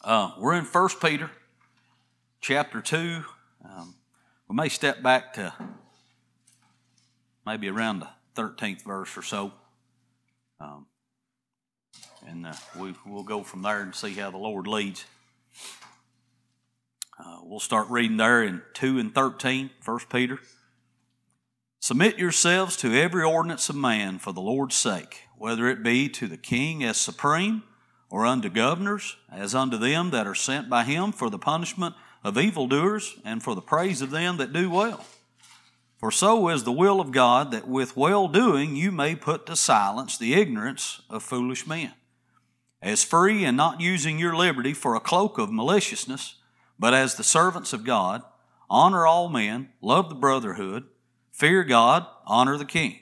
We're in 1 Peter chapter 2. We may step back to maybe around the 13th verse or so. We'll go from there and see how the Lord leads. We'll start reading there in 2 and 13, 1 Peter. Submit yourselves to every ordinance of man for the Lord's sake, whether it be to the king as supreme, or unto governors, as unto them that are sent by him for the punishment of evildoers, and for the praise of them that do well. For so is the will of God, that with well-doing you may put to silence the ignorance of foolish men. As free, and not using your liberty for a cloak of maliciousness, but as the servants of God, honor all men, love the brotherhood, fear God, honor the king.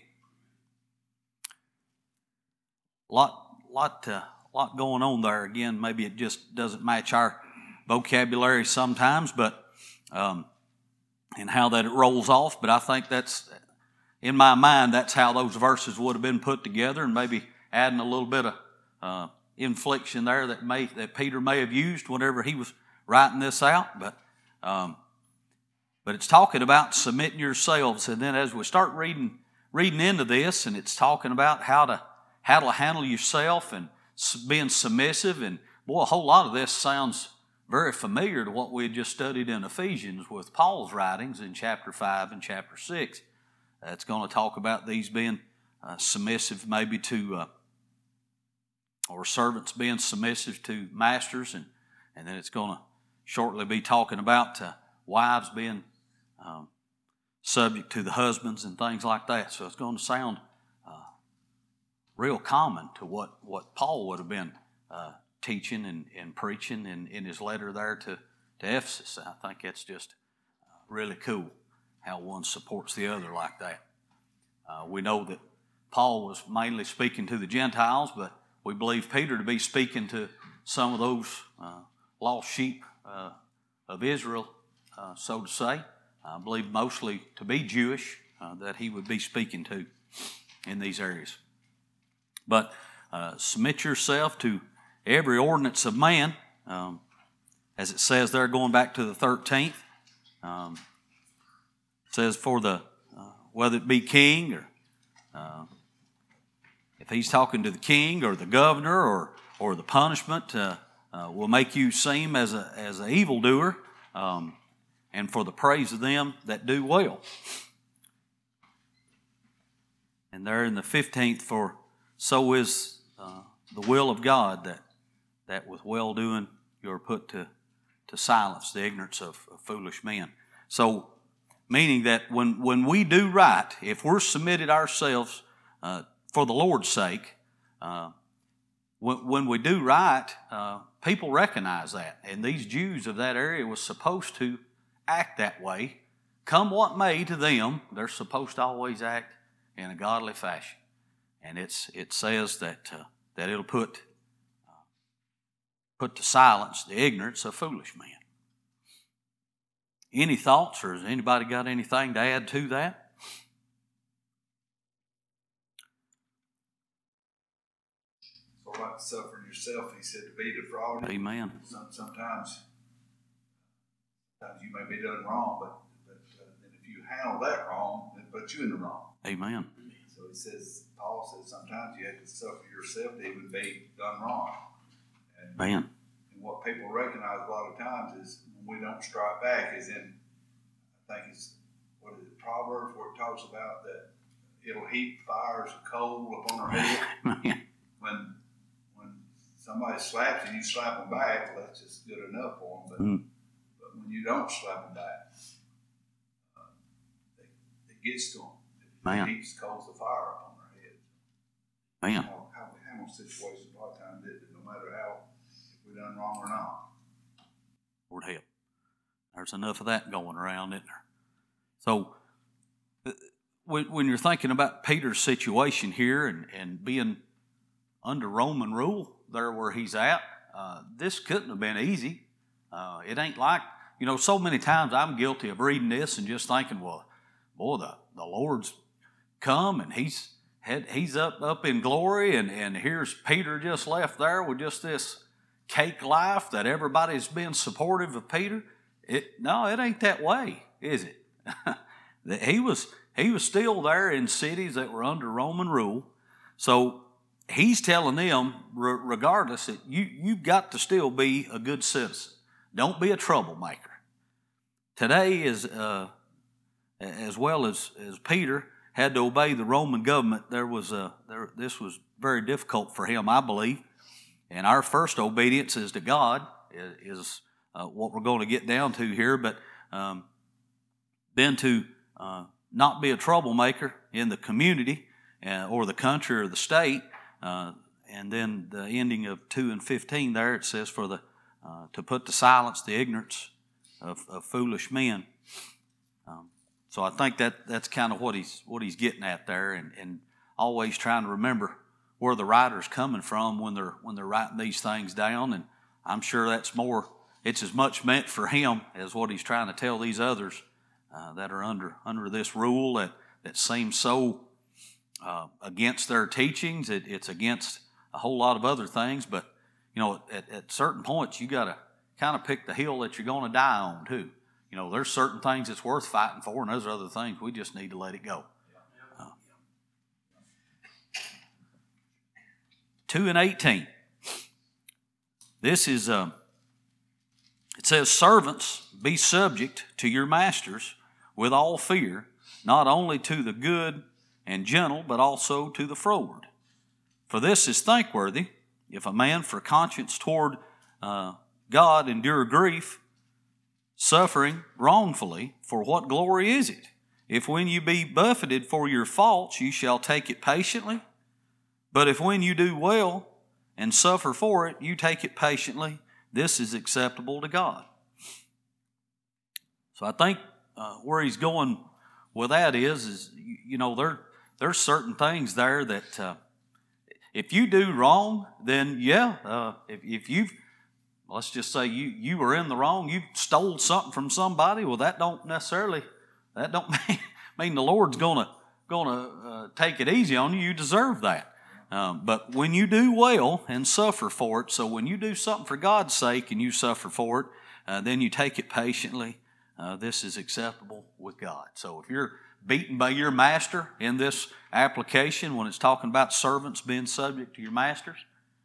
Lot going on there. Again, maybe it just doesn't match our vocabulary sometimes, but and how that it rolls off. But I think that's, in my mind, that's how those verses would have been put together, and maybe adding a little bit of inflection there that Peter may have used whenever he was writing this out. But it's talking about submitting yourselves, and then as we start reading into this, and it's talking about how to handle yourself and being submissive, and boy, a whole lot of this sounds very familiar to what we had just studied in Ephesians with Paul's writings in chapter 5 and chapter 6. It's going to talk about these being submissive maybe to, or servants being submissive to masters, and then it's going to shortly be talking about wives being subject to the husbands and things like that. So it's going to sound real common to what Paul would have been teaching and preaching in his letter there to Ephesus. I think it's just really cool how one supports the other like that. We know that Paul was mainly speaking to the Gentiles, but we believe Peter to be speaking to some of those lost sheep of Israel, so to say. I believe mostly to be Jewish that he would be speaking to in these areas. But submit yourself to every ordinance of man, as it says there, going back to the 13th. It says for the whether it be king, or if he's talking to the king or the governor, or the punishment will make you seem as an evildoer, and for the praise of them that do well. And there in the 15th, for so is the will of God, that with well-doing you are put to silence the ignorance of foolish men. So, meaning that when we do right, if we're submitted ourselves for the Lord's sake, when we do right, people recognize that. And these Jews of that area was supposed to act that way. Come what may to them, they're supposed to always act in a godly fashion. And it says that it'll put to silence the ignorance of foolish men. Any thoughts, or has anybody got anything to add to that? So like suffering yourself, he said, to be defrauded. Amen. Sometimes you may be done wrong, but then if you handle that wrong, it puts you in the wrong. Amen. So he says, Paul says, sometimes you have to suffer yourself to even be done wrong. And what people recognize a lot of times is when we don't strike back, is in, I think it's, Proverbs, where it talks about that it'll heap fires of coal upon our head. When somebody slaps you, you slap them back, well, that's just good enough for them. But when you don't slap them back, it gets to them. It heaps coals of fire upon their heads. How we handle situations a lot of times, no matter how, if we've done wrong or not. Lord help. There's enough of that going around, isn't there? So, when you're thinking about Peter's situation here and being under Roman rule there where he's at, this couldn't have been easy. It ain't like, so many times I'm guilty of reading this and just thinking, well, boy, the Lord's come and he's up in glory, and here's Peter just left there with just this cake life, that everybody's been supportive of Peter. No, it ain't that way, is it? He was still there in cities that were under Roman rule. So he's telling them, regardless, that you've got to still be a good citizen. Don't be a troublemaker. Today, as well as Peter had to obey the Roman government, this was very difficult for him, I believe. And our first obedience is to God, is what we're going to get down to here. But then to not be a troublemaker in the community or the country or the state. And then the ending of 2:15 there, it says, to put to silence the ignorance of foolish men. So I think that's kind of what he's getting at there, and always trying to remember where the writer's coming from when they're writing these things down. And I'm sure it's as much meant for him as what he's trying to tell these others that are under this rule that seems so against their teachings. It's against a whole lot of other things, but at certain points you got to kind of pick the hill that you're going to die on too. There's certain things that's worth fighting for, and there's other things we just need to let it go. 2:18. This is it says, "Servants, be subject to your masters with all fear, not only to the good and gentle, but also to the froward. For this is thankworthy, if a man for conscience toward God endure grief, suffering wrongfully. For what glory is it, if when you be buffeted for your faults, you shall take it patiently? But if when you do well and suffer for it, you take it patiently, this is acceptable to God." So I think where he's going with that is there's certain things there that if you do wrong, then if you've, let's just say you were in the wrong, you stole something from somebody, well, that don't mean the Lord's gonna take it easy on you. You deserve that. But when you do well and suffer for it, so when you do something for God's sake and you suffer for it, then you take it patiently. This is acceptable with God. So if you're beaten by your master in this application, when it's talking about servants being subject to your masters,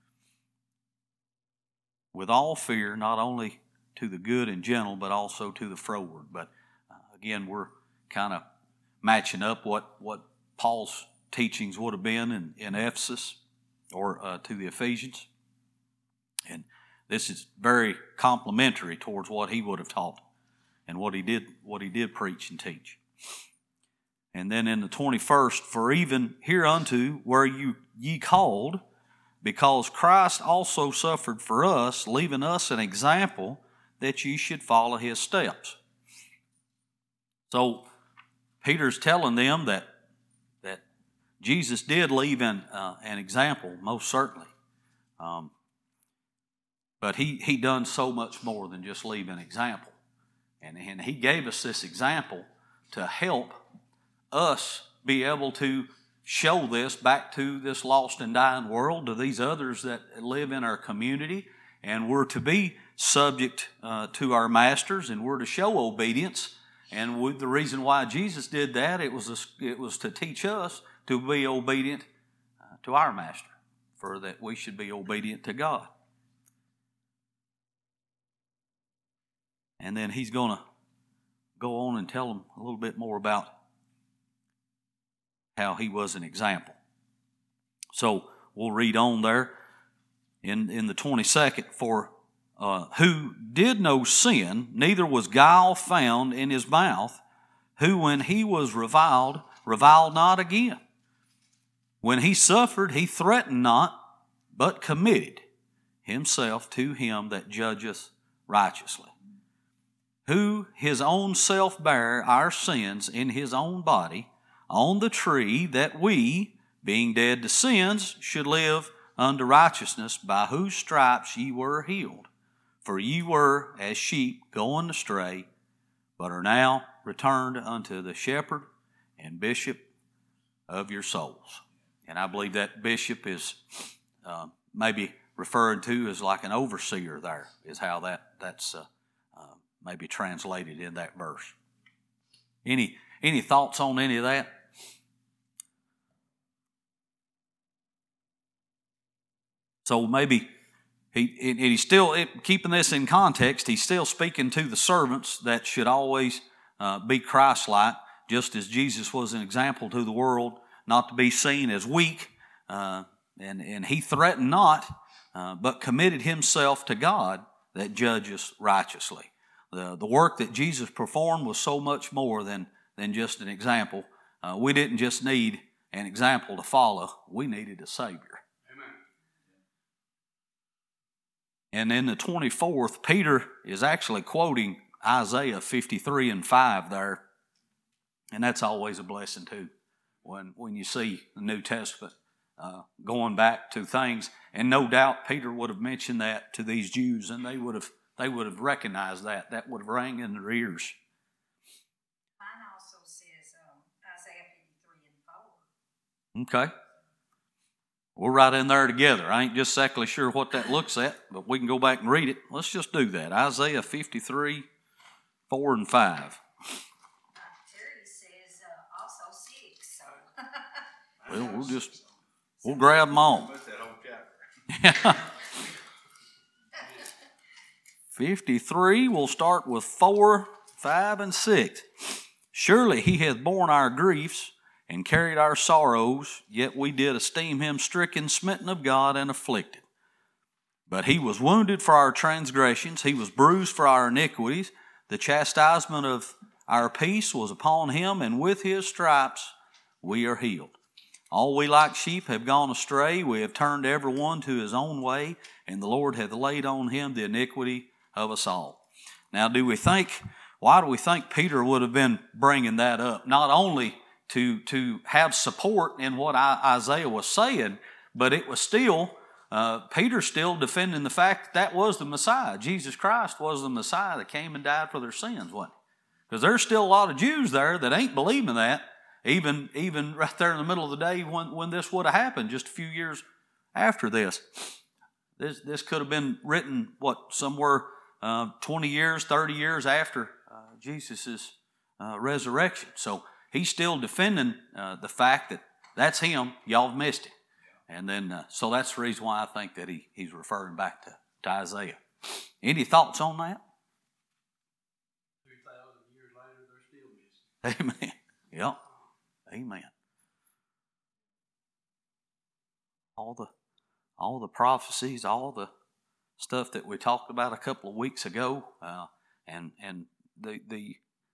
with all fear, not only to the good and gentle, but also to the froward. But again, we're kind of matching up what Paul's teachings would have been in Ephesus or to the Ephesians. And this is very complementary towards what he would have taught and what he did preach and teach. And then in the 21st, "For even hereunto were ye called, because Christ also suffered for us, leaving us an example that ye should follow his steps." So Peter's telling them that Jesus did leave an example, most certainly. But he done so much more than just leave an example. And he gave us this example to help us be able to show this back to this lost and dying world, to these others that live in our community. And we're to be subject to our masters, and we're to show obedience. And the reason why Jesus did that, it was to teach us to be obedient to our master, for that we should be obedient to God. And then he's going to go on and tell them a little bit more about how he was an example. So we'll read on there in the 22nd. "For who did no sin, neither was guile found in his mouth, who when he was reviled not again. When he suffered, he threatened not, but committed himself to him that judgeth righteously. Who his own self bare our sins in his own body on the tree, that we, being dead to sins, should live unto righteousness, by whose stripes ye were healed. For ye were as sheep going astray, but are now returned unto the shepherd and bishop of your souls." And I believe that bishop is maybe referred to as like an overseer there, is how that's maybe translated in that verse. Any thoughts on any of that? So maybe he's still, keeping this in context, he's still speaking to the servants that should always be Christ-like, just as Jesus was an example to the world, not to be seen as weak. And he threatened not, but committed himself to God that judges righteously. The work that Jesus performed was so much more than just an example. We didn't just need an example to follow. We needed a Savior. Amen. And in the 24th, Peter is actually quoting Isaiah 53:5 there. And that's always a blessing too, when you see the New Testament going back to things. And no doubt Peter would have mentioned that to these Jews, and they would have recognized that. That would have rang in their ears. Mine also says Isaiah 53:4. Okay. We're right in there together. I ain't just exactly sure what that looks at, but we can go back and read it. Let's just do that. Isaiah 53:4 and 5. Terry says also 6. So. Well, we'll grab them all. 53, we'll start with 4, 5, and 6. Surely he hath borne our griefs and carried our sorrows, yet we did esteem him stricken, smitten of God, and afflicted. But he was wounded for our transgressions, he was bruised for our iniquities. The chastisement of our peace was upon him, and with his stripes we are healed. All we like sheep have gone astray, we have turned every one to his own way, and the Lord hath laid on him the iniquity of us all. Now, why do we think Peter would have been bringing that up? Not only to have support in what Isaiah was saying, but it was still, Peter still defending the fact that was the Messiah. Jesus Christ was the Messiah that came and died for their sins, wasn't he? Because there's still a lot of Jews there that ain't believing that, even right there in the middle of the day when this would have happened, just a few years after this. This could have been written, somewhere 20 years, 30 years after Jesus' resurrection. So he's still defending the fact that that's him, y'all have missed it. And then, so that's the reason why I think that he's referring back to Isaiah. Any thoughts on that? 3,000 years later, they're still missing. Amen. Yep. Amen. All the prophecies, all the stuff that we talked about a couple of weeks ago, and the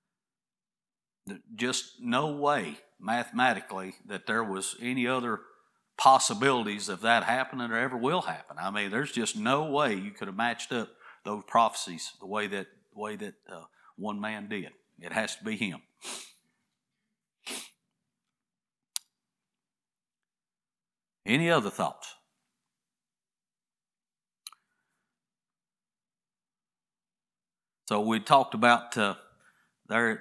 just no way mathematically that there was any other possibilities of that happening or ever will happen. I mean, there's just no way you could have matched up those prophecies the way that one man did. It has to be him. Any other thoughts? So we talked about for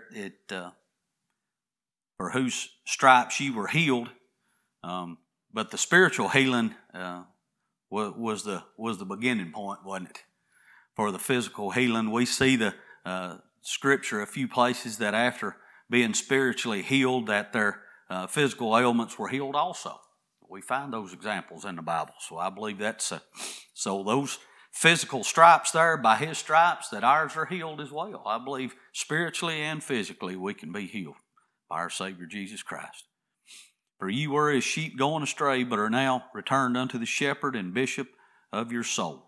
whose stripes ye were healed, but the spiritual healing was the beginning point, wasn't it? For the physical healing, we see the scripture a few places that after being spiritually healed, that their physical ailments were healed also. We find those examples in the Bible. So I believe that's so those physical stripes there, by his stripes, that ours are healed as well. I believe spiritually and physically we can be healed by our Savior Jesus Christ. For ye were as sheep going astray, but are now returned unto the shepherd and bishop of your souls.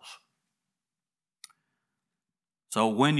So when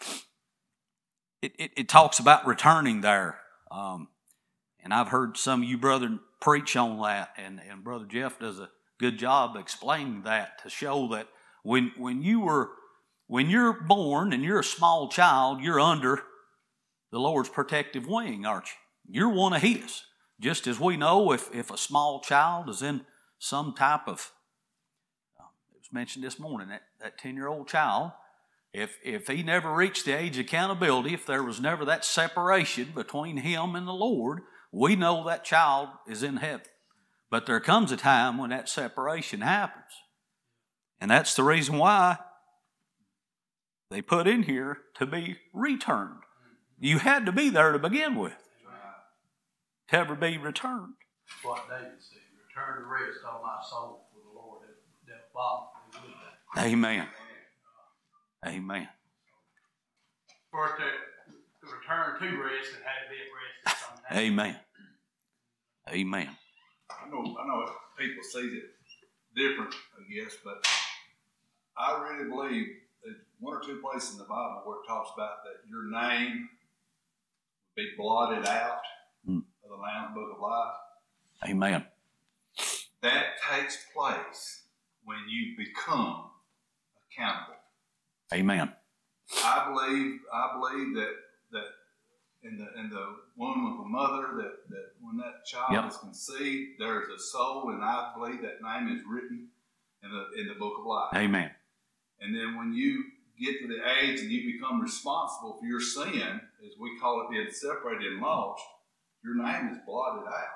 it talks about returning there, and I've heard some of you brethren preach on that, and Brother Jeff does a good job explaining that to show that when you're born and you're a small child, you're under the Lord's protective wing, aren't you? You're one of his. Just as we know if a small child is in some type of, it was mentioned this morning, that 10-year-old child, if he never reached the age of accountability, if there was never that separation between him and the Lord, we know that child is in heaven. But there comes a time when that separation happens. And that's the reason why they put in here to be returned. You had to be there to begin with, to ever be returned. That's what David said. Return to rest, O my soul, for the Lord hath dealt bountifully with thee. Amen. Amen. For it to return to rest, it had to be at rest at some time. Amen. Amen. I know people see it different, I guess, but I really believe there's one or two places in the Bible where it talks about that your name be blotted out of the Lamb's Book of Life. Amen. That takes place when you become accountable. Amen. I believe that in the womb of a mother, that when that child is conceived, there is a soul, and I believe that name is written in the Book of Life. Amen. And then when you get to the age and you become responsible for your sin, as we call it, being separated and lost, your name is blotted out.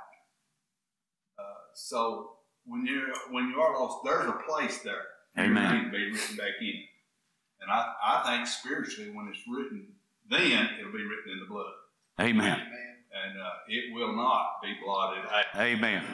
So when you are lost, there's a place there. Amen. Your name to be written back in. And I think spiritually, when it's written, then it'll be written in the blood. Amen. And it will not be blotted out. Amen.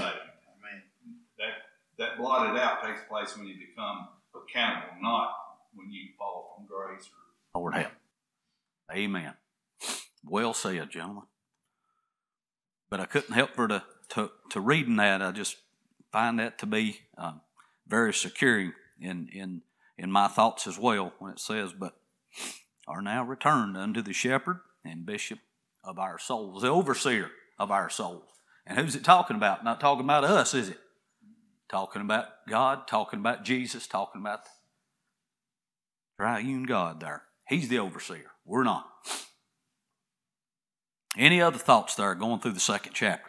That blotted out takes place when you become accountable, not when you fall from grace. Lord help. Amen. Well said, gentlemen. But I couldn't help for to reading that. I just find that to be very securing in my thoughts as well when it says, but are now returned unto the shepherd and bishop of our souls, the overseer of our souls. And who's it talking about? Not talking about us, is it? Talking about God, talking about Jesus, talking about the triune God there. He's the overseer. We're not. Any other thoughts there going through the second chapter?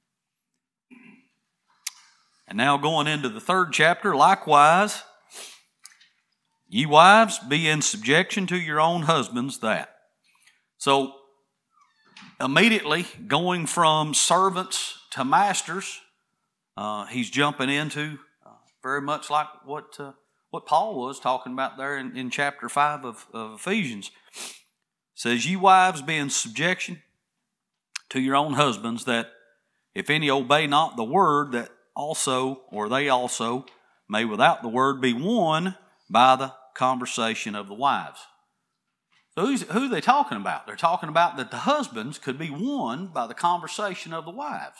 And now going into the third chapter, likewise, ye wives, be in subjection to your own husbands that. So, immediately going from servants to masters, he's jumping into very much like what Paul was talking about there in chapter 5 of Ephesians. It says, ye wives, be in subjection to your own husbands, that if any obey not the word, that also, or they also, may without the word be won by the conversation of the wives. So who are they talking about? They're talking about that the husbands could be won by the conversation of the wives.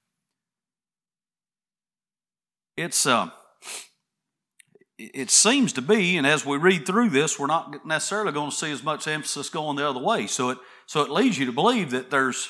It seems to be, and as we read through this, we're not necessarily going to see as much emphasis going the other way. So it leads you to believe that there's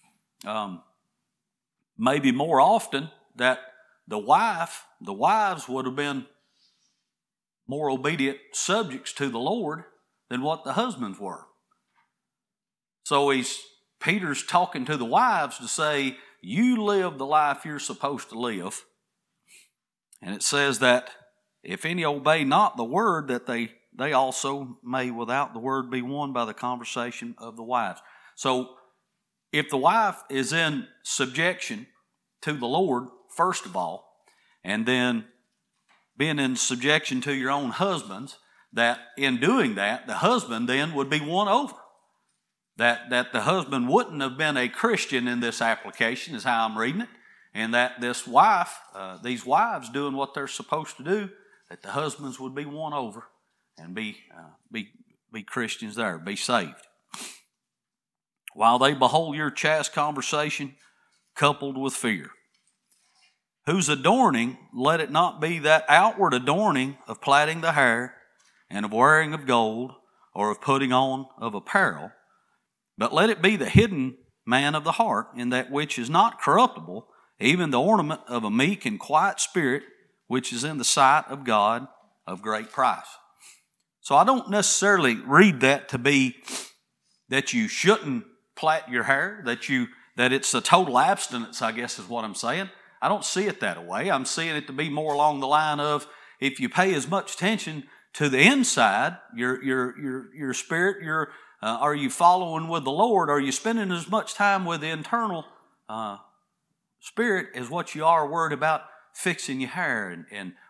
maybe more often that the wives would have been more obedient subjects to the Lord than what the husbands were. So Peter's talking to the wives to say, you live the life you're supposed to live. And it says that if any obey not the word, that they also may without the word be won by the conversation of the wives. So if the wife is in subjection to the Lord, first of all, and then being in subjection to your own husbands, that in doing that, the husband then would be won over. That the husband wouldn't have been a Christian in this application, is how I'm reading it, and that this wife, these wives doing what they're supposed to do, that the husbands would be won over and be Christians there, be saved. While they behold your chaste conversation coupled with fear. Whose adorning, let it not be that outward adorning of plaiting the hair and of wearing of gold or of putting on of apparel, but let it be the hidden man of the heart in that which is not corruptible, even the ornament of a meek and quiet spirit, which is in the sight of God of great price. So I don't necessarily read that to be that you shouldn't plait your hair, that it's a total abstinence, I guess is what I'm saying. I don't see it that way. I'm seeing it to be more along the line of if you pay as much attention to the inside, your spirit, are you following with the Lord? Are you spending as much time with the internal spirit as what you are worried about fixing your hair and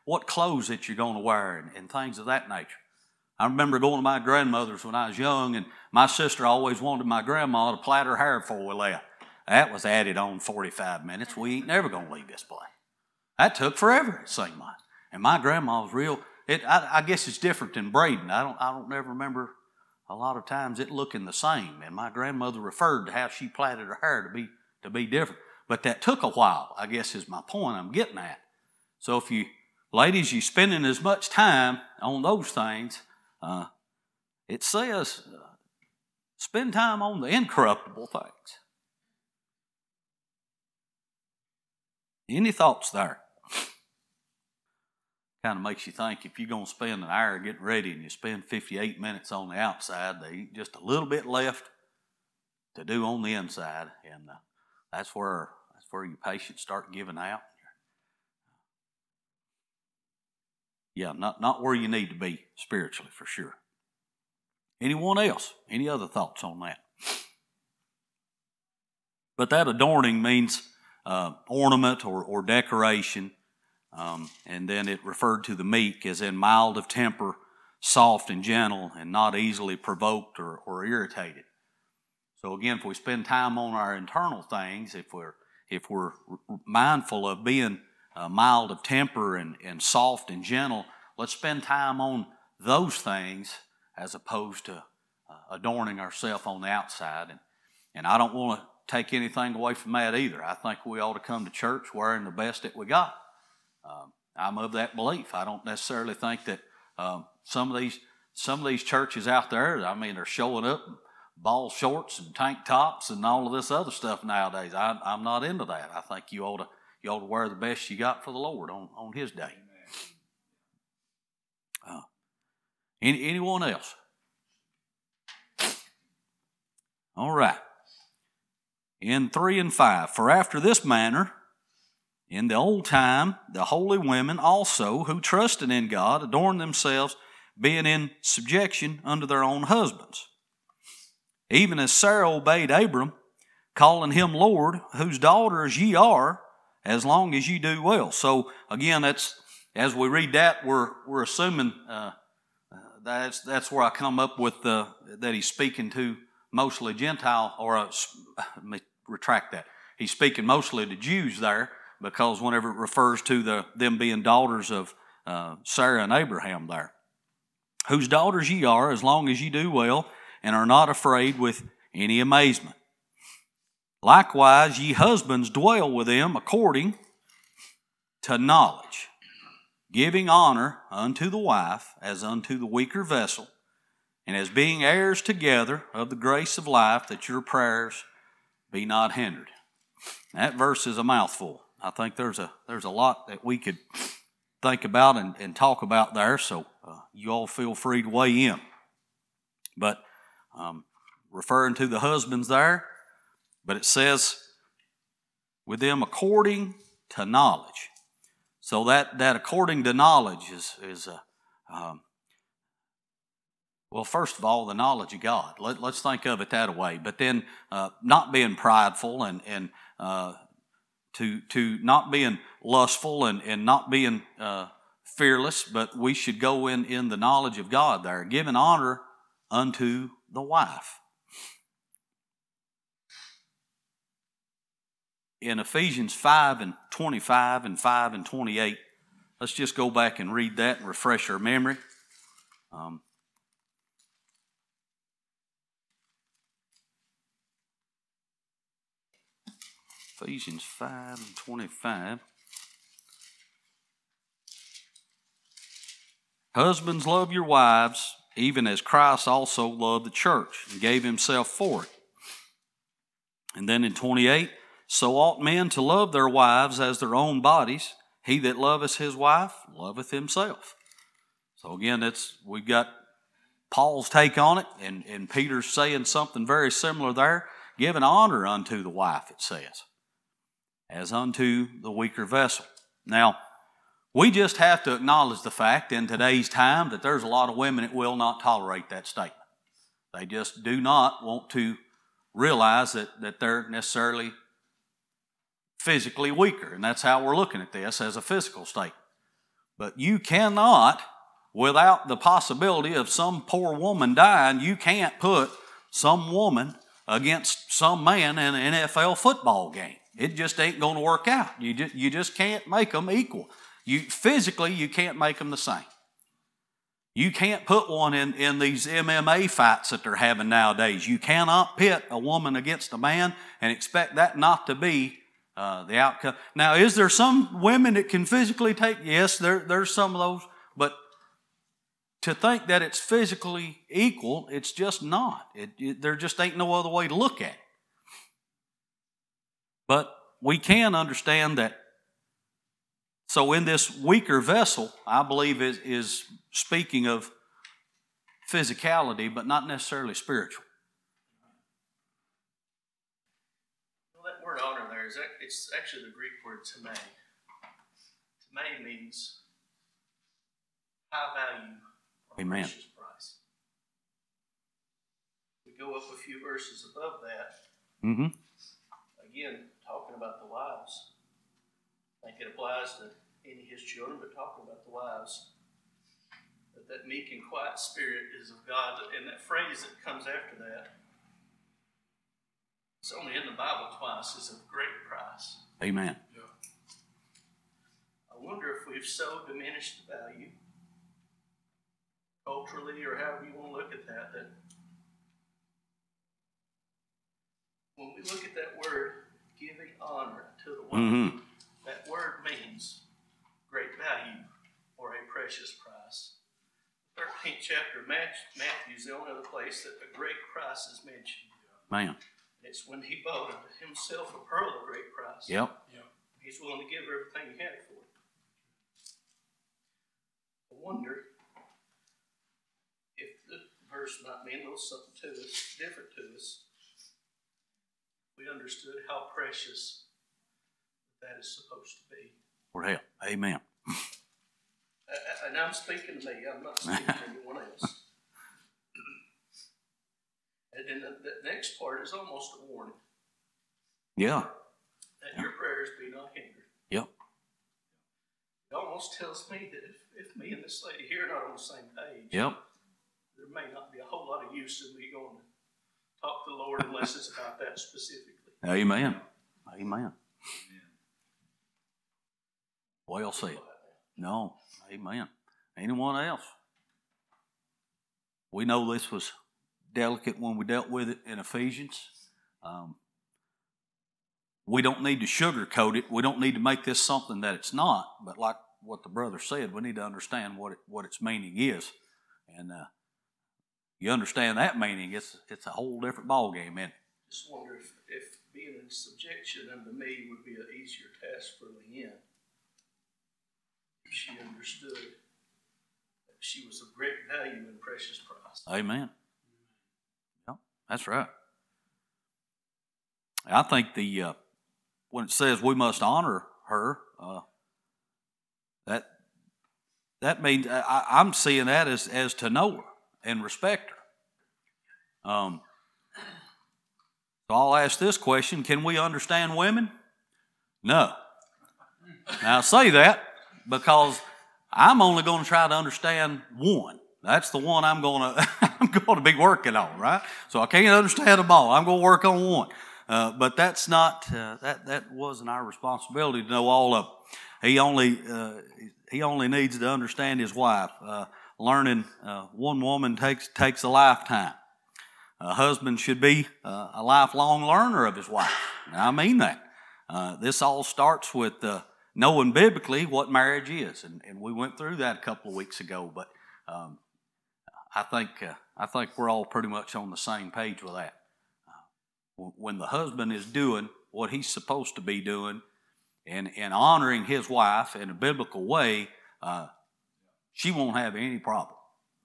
what clothes that you're going to wear and things of that nature. I remember going to my grandmother's when I was young, and my sister always wanted my grandma to plait her hair before we left. That was added on 45 minutes. We ain't never going to leave this place. That took forever, it seemed like. And my grandma was real. I guess it's different than braiding. I don't never remember a lot of times it looking the same. And my grandmother referred to how she plaited her hair to be different. But that took a while, I guess is my point I'm getting at. So if you, ladies, you spending as much time on those things, it says spend time on the incorruptible things. Any thoughts there? Kind of makes you think if you're going to spend an hour getting ready and you spend 58 minutes on the outside, there ain't just a little bit left to do on the inside, and that's where your patience start giving out. Yeah, not where you need to be spiritually, for sure. Anyone else? Any other thoughts on that? But that adorning means ornament or decoration. And then it referred to the meek as in mild of temper, soft and gentle, and not easily provoked or irritated. So again, if we spend time on our internal things, if we're mindful of being mild of temper and soft and gentle, let's spend time on those things as opposed to adorning ourselves on the outside. And I don't want to take anything away from that either. I think we ought to come to church wearing the best that we got. I'm of that belief. I don't necessarily think that some of these churches out there, I mean, are showing up in ball shorts and tank tops and all of this other stuff nowadays. I'm not into that. I think you ought to wear the best you got for the Lord on His day. Anyone else? All right. In 3 and 5, for after this manner, in the old time, the holy women also, who trusted in God, adorned themselves, being in subjection unto their own husbands. Even as Sarah obeyed Abram, calling him Lord, whose daughters ye are, as long as ye do well. So again, that's as we read that, we're assuming that's where I come up with that he's speaking to mostly Gentile, or let me retract that. He's speaking mostly to Jews there, because whenever it refers to them being daughters of Sarah and Abraham there. Whose daughters ye are, as long as ye do well, and are not afraid with any amazement. Likewise, ye husbands dwell with them according to knowledge, giving honor unto the wife as unto the weaker vessel, and as being heirs together of the grace of life, that your prayers be not hindered. That verse is a mouthful. I think there's a lot that we could think about and talk about there, so you all feel free to weigh in. But referring to the husbands there, but it says, with them according to knowledge. So that according to knowledge is well, first of all, the knowledge of God. Let's think of it that way. But then not being prideful and to not being lustful and not being fearless, but we should go in the knowledge of God there, giving honor unto the wife. In Ephesians 5 and 25 and 5 and 28, let's just go back and read that and refresh our memory. Ephesians 5 and 25. Husbands, love your wives, even as Christ also loved the church and gave himself for it. And then in 28, so ought men to love their wives as their own bodies. He that loveth his wife loveth himself. So again, we've got Paul's take on it, and Peter's saying something very similar there. Giving honor unto the wife, it says, as unto the weaker vessel. Now, we just have to acknowledge the fact in today's time that there's a lot of women that will not tolerate that statement. They just do not want to realize that they're necessarily physically weaker, and that's how we're looking at this, as a physical statement. But you cannot, without the possibility of some poor woman dying, you can't put some woman against some man in an NFL football game. It just ain't going to work out. You just can't make them equal. Physically, you can't make them the same. You can't put one in these MMA fights that they're having nowadays. You cannot pit a woman against a man and expect that not to be the outcome. Now, is there some women that can physically take? Yes, there's some of those. But to think that it's physically equal, it's just not. There just ain't no other way to look at it. But we can understand that. So in this weaker vessel, I believe is speaking of physicality, but not necessarily spiritual. Well, that word honor there, it's actually the Greek word tamei. Tamei means high value or Amen. Precious price. We go up a few verses above that. Mm-hmm. Again, talking about the wives. I think it applies to any of his children, but talking about the wives. That meek and quiet spirit is of God. And that phrase that comes after that, it's only in the Bible twice, is of great price. Amen. Yeah. I wonder if we've so diminished the value, culturally or however you want to look at that, that when we look at that word, giving honor to the wife, that word means great value or a precious price. 13th chapter of Matthew is the only other place that a great price is mentioned. Man. It's when he bought unto himself a pearl of great price. Yep. He's willing to give everything he had for it. I wonder if the verse might mean a little something to us, different to us. We understood how precious that is supposed to be. Lord help. Amen. And I'm speaking to me. I'm not speaking to anyone else. And then the next part is almost a warning. Yeah. That your prayers be not hindered. Yep. It almost tells me that if me and this lady here are not on the same page, Yep. there may not be a whole lot of use in me going to talk to the Lord unless it's about that specifically. Amen. Amen. Well said. No. Amen. Anyone else? We know this was delicate when we dealt with it in Ephesians. We don't need to sugarcoat it. We don't need to make this something that it's not. But like what the brother said, we need to understand what its meaning is. And you understand that meaning, it's a whole different ballgame, isn't it? Just wonder if being in subjection unto me would be an easier task for Leanne. If she understood that she was of great value and precious price. Amen. Yep, that's right. I think when it says we must honor her, that means I'm seeing that as to know her and respect her. So I'll ask this question: can we understand women? No. Now I say that because I'm only going to try to understand one. That's the one I'm going to be working on, right? So I can't understand them all. I'm going to work on one. But that's not that wasn't our responsibility to know all of them. He only needs to understand his wife. Learning one woman takes a lifetime. A husband should be a lifelong learner of his wife. And I mean that. This all starts with knowing biblically what marriage is, and we went through that a couple of weeks ago. But I think we're all pretty much on the same page with that. When the husband is doing what he's supposed to be doing and honoring his wife in a biblical way, she won't have any problem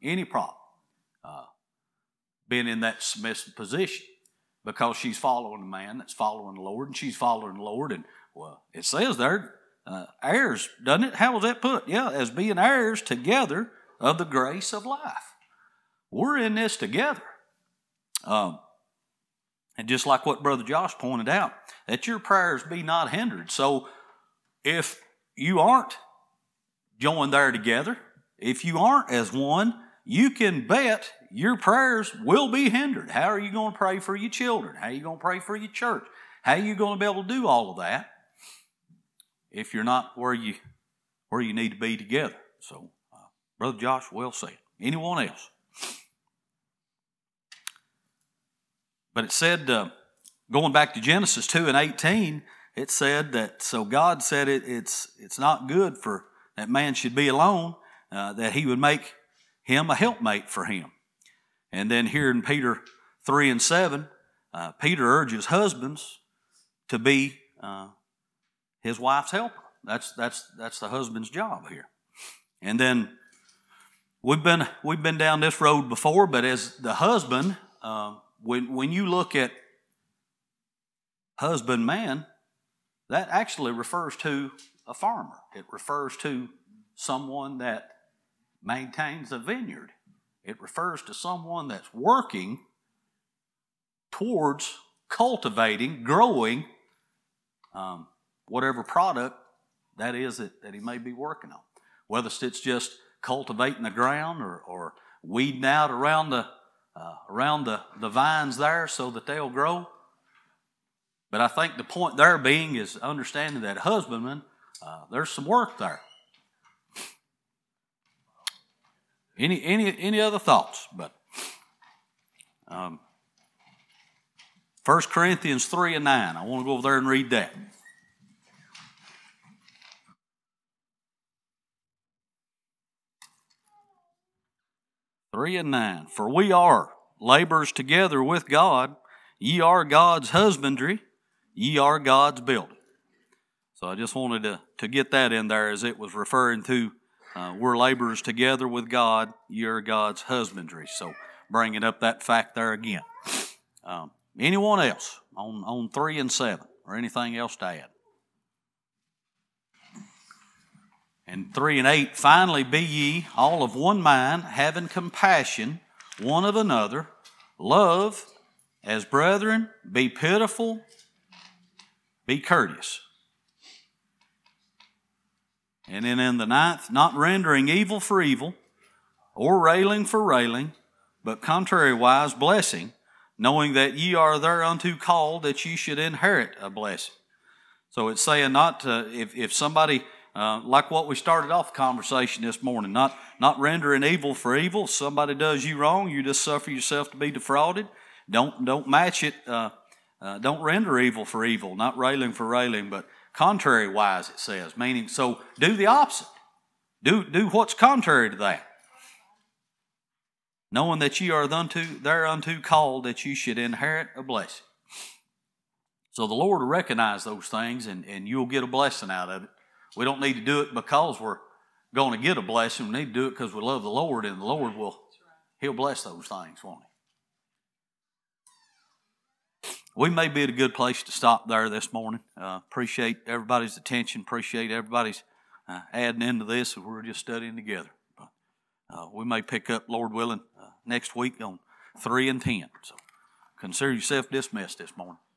being in that submissive position, because she's following the man that's following the Lord, and she's following the Lord. And well, it says there, heirs, doesn't it? How was that put? Yeah, as being heirs together of the grace of life. We're in this together. And just like what Brother Josh pointed out, that your prayers be not hindered. So if you aren't join there together. If you aren't as one, you can bet your prayers will be hindered. How are you going to pray for your children? How are you going to pray for your church? How are you going to be able to do all of that if you're not where you need to be together? So, Brother Josh, well said. Anyone else? But it said, going back to Genesis 2:18, it said that, so God said it's not good for that man should be alone, that he would make him a helpmate for him. And then here in Peter 3:7, Peter urges husbands to be his wife's helper. That's the husband's job here. And then we've been down this road before, but as the husband, when you look at husbandman, that actually refers to a farmer. It refers to someone that maintains a vineyard. It refers to someone that's working towards cultivating, growing whatever product that is that he may be working on. Whether it's just cultivating the ground or weeding out around the vines there so that they'll grow. But I think the point there being is understanding that husbandman, there's some work there. Any other thoughts? But 1 Corinthians 3:9. I want to go over there and read that. Three and 9. For we are laborers together with God. Ye are God's husbandry. Ye are God's building. So I just wanted to get that in there as it was referring to we're laborers together with God. Ye are God's husbandry. So bringing up that fact there again. Anyone else on 3 and 7 or anything else to add? And 3 and 8, finally be ye all of one mind, having compassion one of another, love as brethren, be pitiful, be courteous. And then in the 9th, not rendering evil for evil, or railing for railing, but contrariwise blessing, knowing that ye are thereunto called, that ye should inherit a blessing. So it's saying not if somebody, like what we started off the conversation this morning, not rendering evil for evil. If somebody does you wrong, you just suffer yourself to be defrauded. Don't match it. Don't render evil for evil, not railing for railing, but contrariwise, it says, meaning, so do the opposite. Do what's contrary to that. Knowing that ye are thereunto called, that ye should inherit a blessing. So the Lord will recognize those things, and you'll get a blessing out of it. We don't need to do it because we're going to get a blessing. We need to do it because we love the Lord, and the Lord He'll bless those things, won't He? We may be at a good place to stop there this morning. Appreciate everybody's attention. Appreciate everybody's adding into this. We're just studying together. But we may pick up, Lord willing, next week on 3 and 10. So consider yourself dismissed this morning.